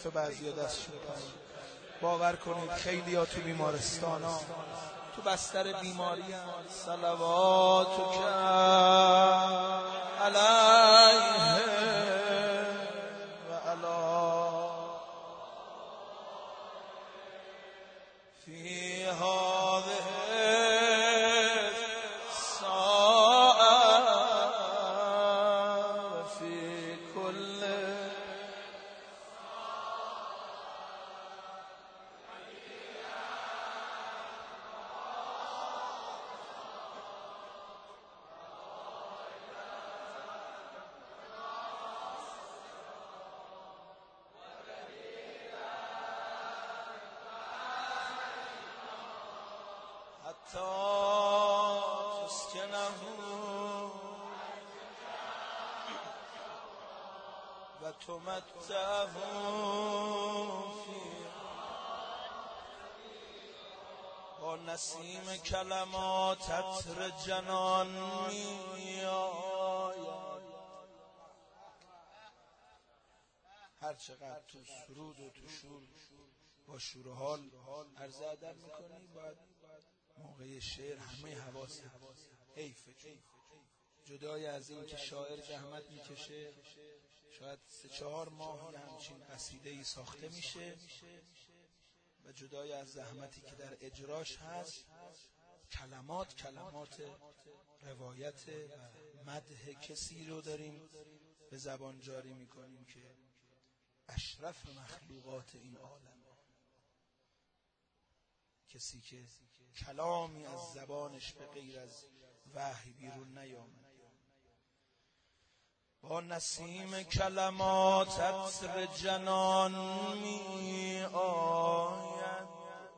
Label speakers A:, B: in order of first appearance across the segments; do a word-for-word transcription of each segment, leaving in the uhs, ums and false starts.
A: حیف بعضی ها دستشون پایین. باور کنید خیلی ها تو بیمارستان ها تو بستر بیماری ها صلواتک علیه و علی فی هذه و تمتعه با نسیم کلمات عطر جنان می آید. هر چقدر تو سرود و تو شور با شور و حال عرض ادب میکنی باید موقع شعر همه حواس حیفه. جدای از این که شاعر زحمت میکشه شاید سه چهار ماه یه همچین قصیده ای ساخته میشه و جدای از زحمتی که در اجراش هست کلمات کلمات روایت و مدح کسی رو داریم به زبان جاری میکنیم که اشرف مخلوقات این عالم، کسی که کلامی از زبانش به غیر از وحی بیرون نیامد. با نسیم کلمات عطر جنان می آید.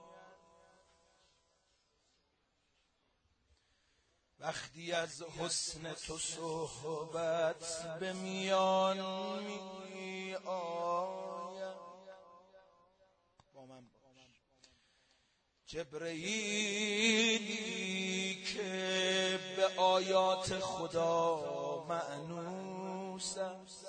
A: وقتی از حسن تو صحبت به میان می آید. با من جبرئیلی که به آیات خدا مأنوس است،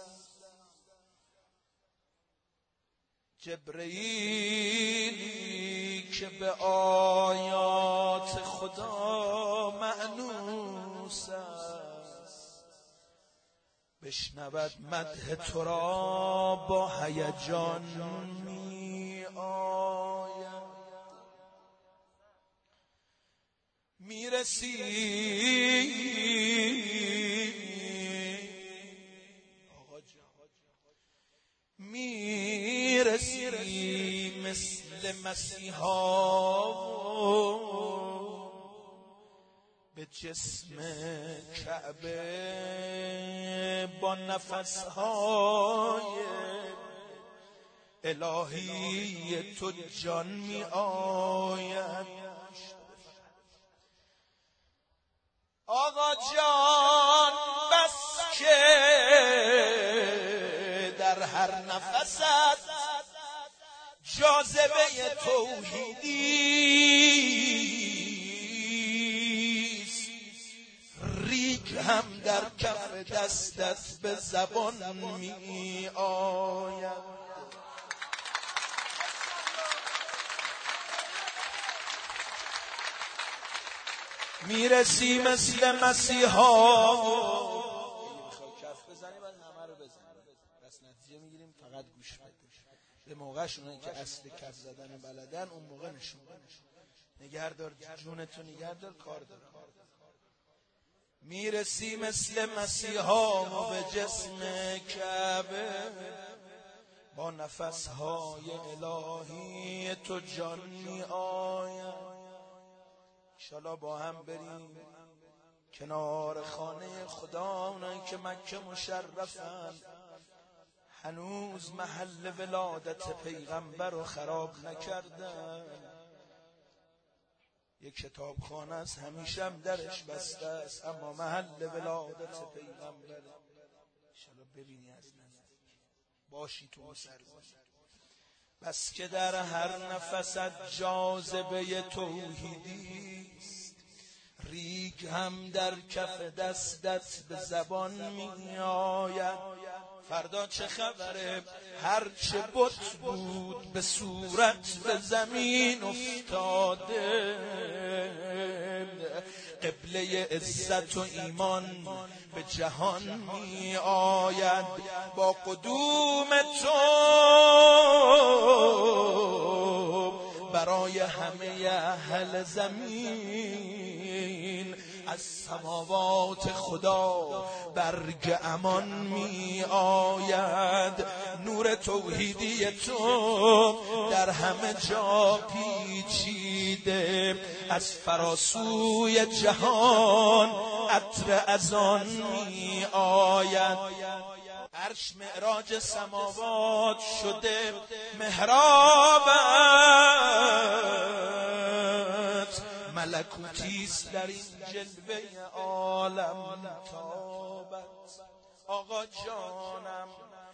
A: جبرئیلی که به آیات خدا مأنوس است، بشنود مدح تو را با هیجان می آید. میرسی میرسی مثل مسیحا به جسم کعبه با نفسهای الهی تو جان می آید. آقا جان بس که در هر نفست جاذبه توحیدیست، ریگ هم در کف دستت به زبان می آید. میرسی مثل مسیحا کف بزنی بعد همه رو بزنی بس نتیجه میگیریم فقط گوش بده. به موقعش اونایی که اصل کف زدن بلدن اون موقع نشون بده. نگهدار جونتو نگهدار کار دار. میرسی مثل مسیحا و به جسم کعبه با نفسهای الهی تو جان می آید. انشالله با هم بریم کنار خانه خدا، اونایی که مکه مشرفن هنوز محل ولادت پیغمبر رو خراب نکردن. یک کتابخانه است همیشه هم درش بسته است اما محل ولادت پیغمبر. انشالله ببینی از نزدیک باشی تو سرزمین. بس که در هر نفست جاذبه توحیدی است، ریگ هم در کف دستت به زبان می آید. فردا چه خبره؟ هر چه بت بود به صورت به زمین افتاده. قبله عزت و ایمان به جهان می آید. با قدوم تو برای همه اهل زمین از سماوات خدا برگ امان می آید. نور توحیدی تو در همه جا پیچیده. از فراسوی جهان عطر از آن می آید. عرش معراج سماوات شده محرابت. ملکوتیست در این جلوه عالم تابت. آقا جانم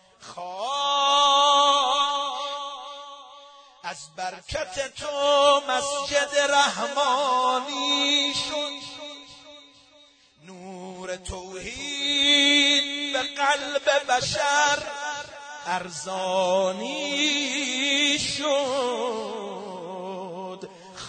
A: خواه از برکت تو مسجد رحمانی شد. نور توحید به قلب بشر ارزانی شد.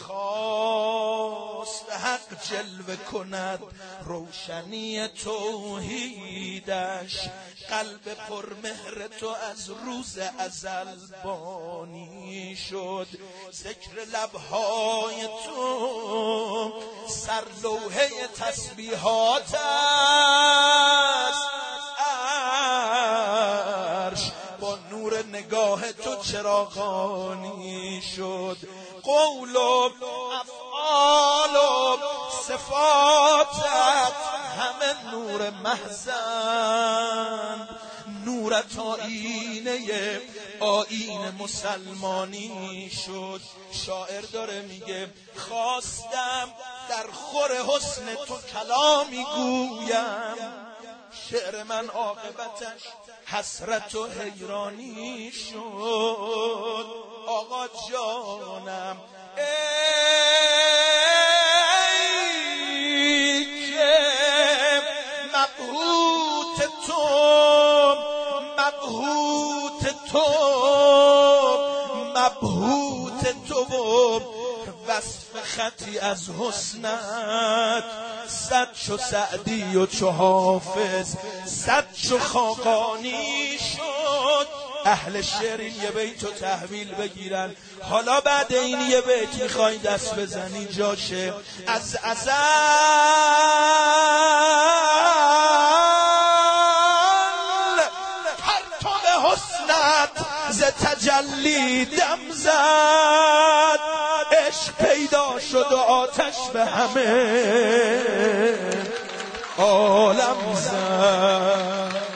A: خواست حق جلوه کند روشنی توحیدش. قلب پرمهر تو از روز ازل بانی شد. ذکر لبهای تو سرلوحه تسبیحات است. عرش با نور نگاه تو چراغانی شد. قول و افعال و صفاتت همه نور محضن. نورت آینه آیین مسلمانی شد. شاعر داره میگه خواستم در خور حسن تو کلامی گویم. شعر من عاقبتش حسرت و حیرانی شد. آقا جانم ای که مبهوت تو مبهوت تو مبهوت تو و وصف خطی از حسنت. صد چو سعدی و چو حافظ صد چو خاقانی شد. اهل شعر این یه بیت رو تحویل بگیرن. حالا بعد این یه بیت میخوای دست بزنی جاشه. از ازل پرتو حسنت ز تجلی دم زد. عشق پیدا شد و آتش به همه عالم زد.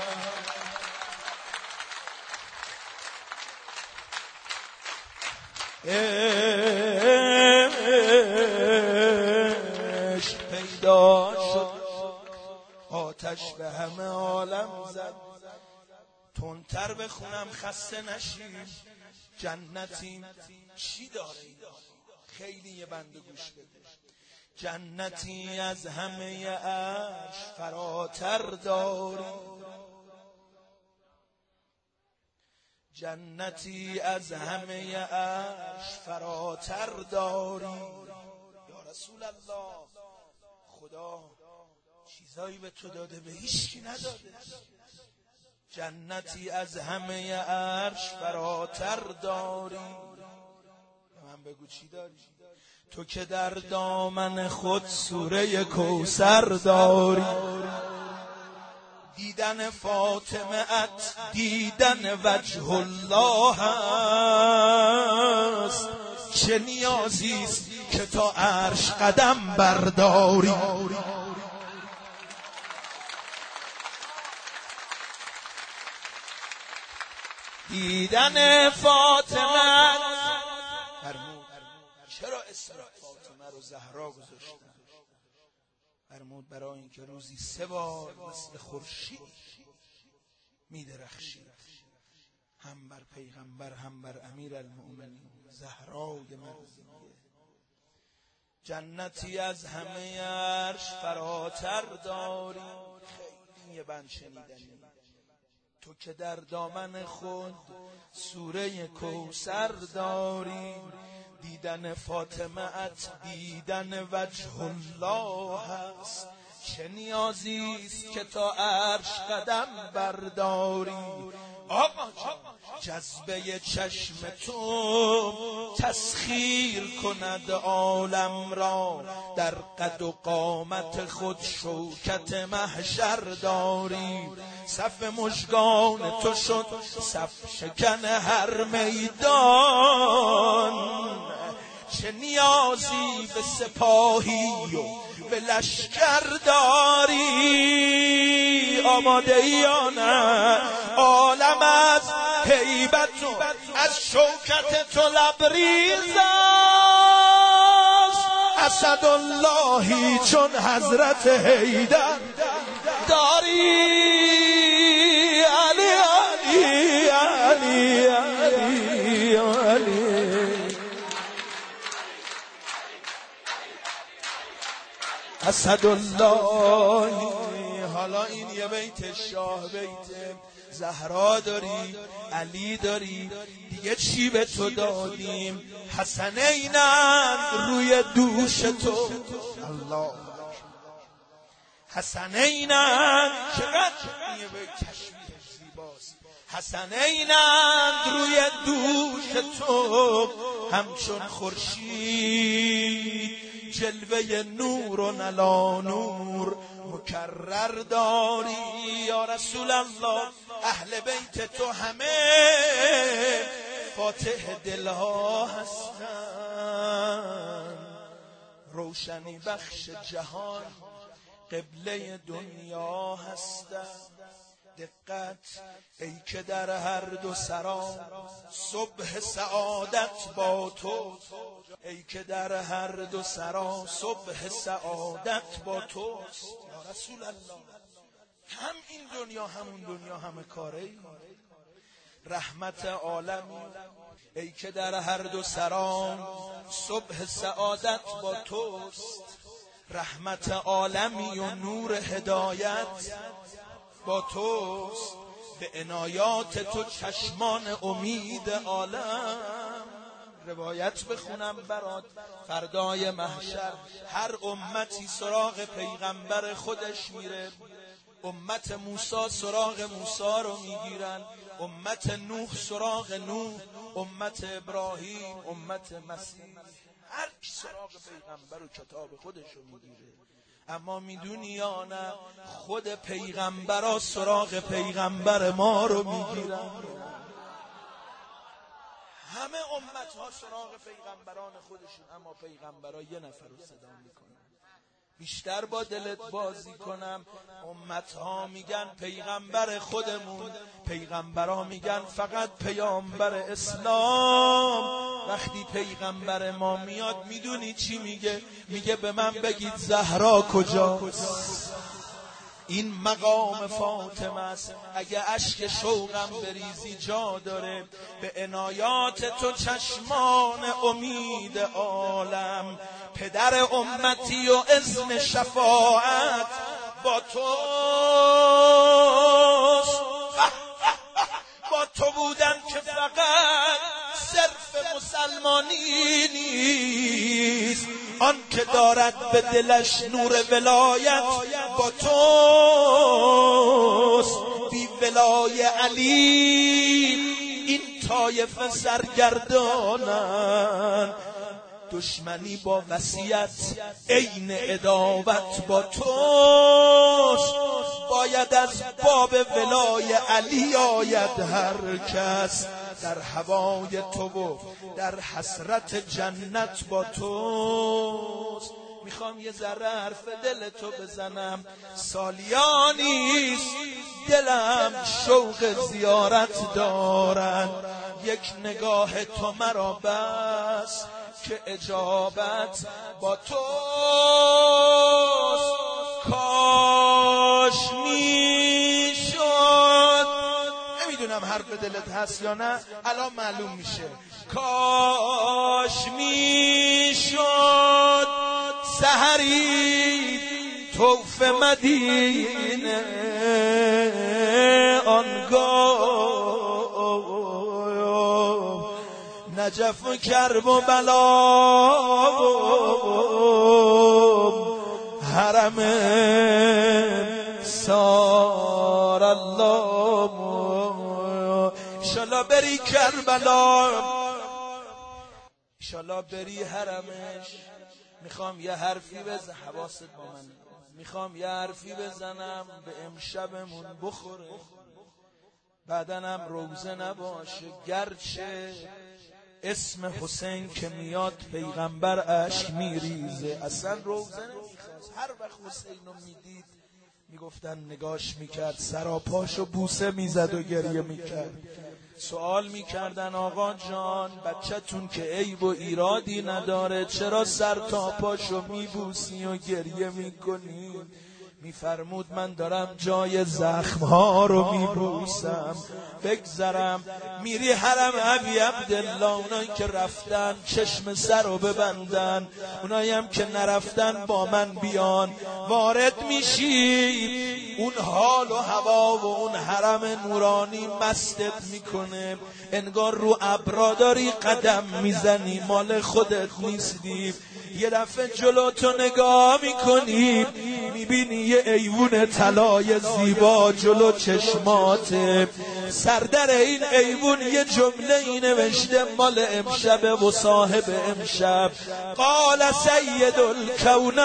A: عشق پیدا شد آتش به همه عالم زد. تندتر بخونم خسته نشیم. جنتی چی داره؟ خیلی یه بنده گوش بده. جنتی از همه عرش فراتر داری. جنتی از همه عرش فراتر داری. یا رسول الله خدا چیزایی به تو داده به هیچکی نداده. جنتی از همه عرش فراتر داری. من بگو چی داری؟ تو که در دامن خود سوره کوثر داری. دیدن فاطمه ات دیدن وجه الله است. چه نیازی است که تا عرش قدم برداری. دیدن فاطمه فرمود چرا اسم فاطمه رو زهرا گذاشتن؟ فرمود برای اینکه روزی سه بار مثل خورشید میدرخشید، هم بر پیغمبر هم بر امیر المؤمنین زهرای مرضیه. جنتی از همه عرش فراتر داری. خیلی یه بند شنیدنی. تو که در دامن خود سوره کوثر داری، دیدن فاطمه ات دیدن وجه الله هست. چه نیازیست که تا عرش قدم برداری. آقا جذبه چشم تو تسخیر کند عالم را، در قد و قامت خود شوکت محشر داری. صف مژگان تو شد صف شکن هر میدان، چه نیازی به سپاهی و به لشکر داری. آماده ای یا نه؟ عالم از هیبت و از شوکت تو لبریز است. اسداللهی چون حضرت حیدر داری. علی علی علی علی علی اسدالله. حالا این یه بیت شاه بیت زهرا داری، علی داری، دیگه چی به تو دادیم؟ حسنینند روی دوش تو. الله حسنینند، چقدر یه بیت تشبیه زیباست. حسنینند روی دوش تو، همچون خورشید جلوه نور و نلا نور مکرر داری. یا رسول الله اهل بیت تو همه فاتح دلها هستن، روشنی بخش جهان قبله دنیا هستن. دقت ای که در هر دو سرا صبح سعادت با تو، ای که در هر دو سرا صبح سعادت با توست. یا رسول الله هم این دنیا همون دنیا همه کاره، رحمت عالمی. ای که در هر دو سرا صبح سعادت با توست، رحمت عالمی و نور هدایت با توست. به عنایات تو چشمان امید عالم. روایت بخونم برات فردای محشر، هر امتی سراغ پیغمبر خودش میره. امت موسی سراغ موسی رو میگیرن، امت نوح سراغ نوح، امت ابراهیم، امت مسیح، هر کی سراغ پیغمبر و کتاب خودش رو میگیره. اما میدونی یا نه خود پیغمبرها سراغ پیغمبر ما رو میگیرن. همه امتها سراغ پیغمبران خودشون، اما پیغمبرها یه نفر رو صدا میکنن. بیشتر با دلت بازی کنم، امتها میگن پیغمبر خودمون، پیغمبرها میگن فقط پیامبر اسلام. وقتی پیغمبر ما میاد میدونی چی میگه؟ میگه به من بگید زهرا کجاست؟ این مقام فاطمه است. اگه اشک شوقم بریزی جا داره. به عنایات تو چشمان امید عالم، پدر امتی و اذن شفاعت با توست. با تو بودن که فقط صرف مسلمانی نیست، آن که دارد به دلش نور ولایت با توست. بی ولای علی این طایفه سرگردانن، دشمنی با وصیت عین عداوت با توست. باید از باب ولای علی آید هر کس، در هوای تو و در حسرت جنت با توست. میخوام یه ذره حرف دل تو بزنم، سالیانیست دلم شوق زیارت دارن. یک نگاه تو مرا بس که اجابت با توست. کاش میشد، نمیدونم حرف دلت هست یا نه، الان معلوم میشه. کاش میشد سحری طوف مدینه آنگاه نجف و کرب و بلا حرم سار الله انشالله بری کربلا انشالله بری حرمش. میخوام یه حرفی بزنم، حواست با من، میخوام یه حرفی بزنم به امشبمون بخوره، بعدنم روزه نباشه. گرچه اسم حسین که میاد پیغمبر اشک میریزه، اصلا روزه نمیخواست. هر وقت حسین رو میدید میگفتن نگاش میکرد، سراپاشو بوسه میزد و گریه میکرد. سوال میکردن آقا جان بچه‌تون که عیب و ایرادی نداره چرا سر تا پاشو میبوسی و گریه میکنی؟ میفرمود من دارم جای زخمها رو میبوسم. بگذرم میری حرم ابی عبدالله، اونایی که رفتن چشم سر رو ببندن، اونایی هم که نرفتن با من بیان. وارد میشی اون حال و هوا و اون حرم نورانی مستت میکنه، انگار رو ابرا داری قدم میزنی، مال خودت نیستی. یه دفعه جلو تو نگاه میکنی میبینی یه ایوون طلای زیبا جلو چشماته. سردر این ایوون یه جمله ای نوشته مال امشب و صاحب امشب. قال سید الکونین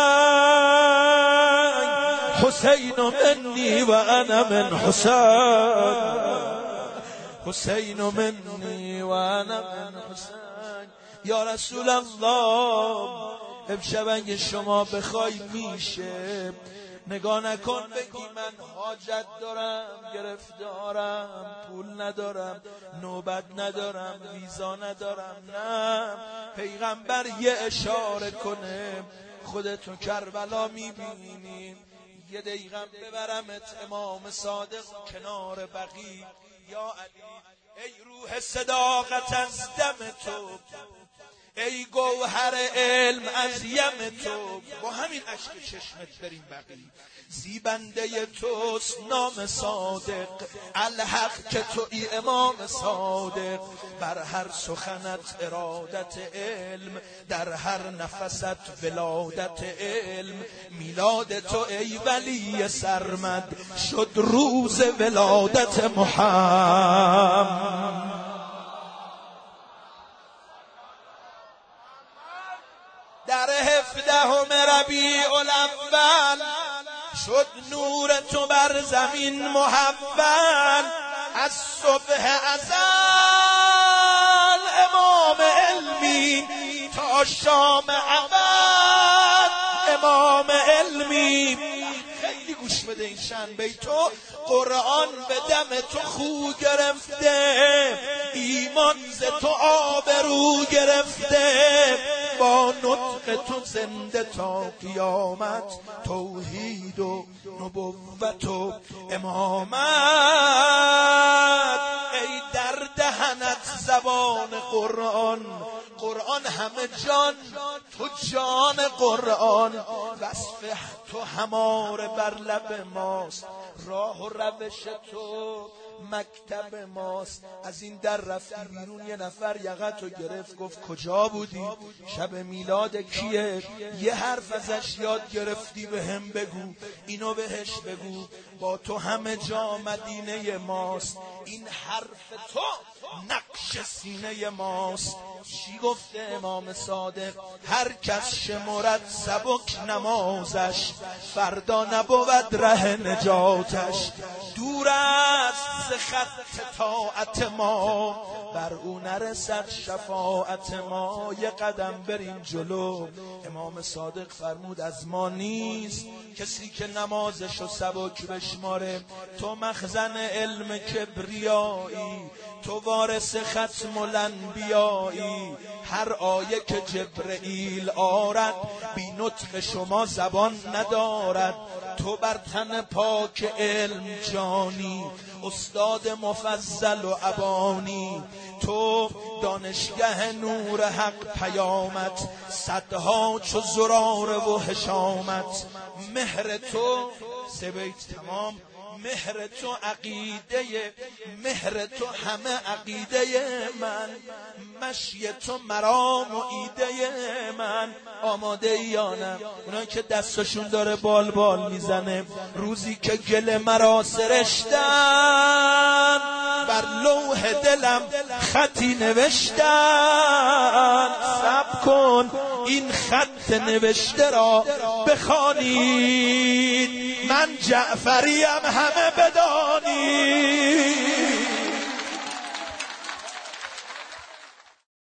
A: حسین منی و انا من حسین، حسین منی و انا من حسین. یا رسول الله امشب اگه شما بخوای میشه، نگاه نکن بگی من حاجت دارم، گرفتارم، پول ندارم، نوبت ندارم، ویزا ندارم. نه، پیغمبر یه اشاره کنه خودتو کربلا میبینی. یه دقیقه ببرمت امام صادق کنار بقیع. یا علی ای روح صداقت از دم تو، ای گوهر علم از یم تو، با همین اشک چشمت بریم بقیع. زیبنده توست نام صادق، الحق که توی امام صادق. بر هر سخنت ارادت علم، در هر نفست ولادت علم. میلاد تو ای ولی سرمد، شد روز ولادت محمد. در هفدهم ربیع الاول شد نور تو بر زمین محول. از صبح ازل امام علمی، تا شام ابد امام علمی. خیلی گوش بده این شن بیتو. قرآن به دم تو خو گرفته، ایمان ز تو آبرو گرفته. با نطق تو زنده تا قیامت، توحید و نبوت و امامت. ای در دهنت زبان قرآن، قرآن همه جان، تو جان قرآن. وصف تو هماره بر لب ماست، راه و روش تو مکتب ماست. از این در رفتی بیرون یه نفر یقتو گرفت گفت کجا بودی؟ شب میلاد کیه؟ یه حرف ازش یاد گرفتی به هم بگو، اینو بهش بگو. با تو همه جا مدینه ماست، این حرف تو نقش سینه ماست. چی گفته امام صادق؟ هر کس شمرد سبک نمازش، فردا نبود ره نجاتش. دور است ز خط طاعت ما، بر او نرسد شفاعت ما. یه قدم بریم جلو. امام صادق فرمود از ما نیست کسی که نمازشو سبک بشماره. تو مخزن علم کبریایی، تو وارث ختم الانبیایی. هر آیه که جبرئیل آرد، بی نطق شما زبان ندارد. تو بر تن پاک علم جانی، استاد مفضل و ابانی. تو دانشگه نور حق پیامت، صدها چو زراره و حشامت. مهر تو سه بیت تمام. مهر تو عقیده، مهر تو همه عقیده من، مشی تو مرام و ایده من. آماده یا نه؟ اونایی که دستشون داره بال بال میزنه، روزی که گل مرا سرشتن، بر لوح دلم خطی نوشتن. صبر کن این خط نوشته را بخوانید، من جعفریم همه بدانید.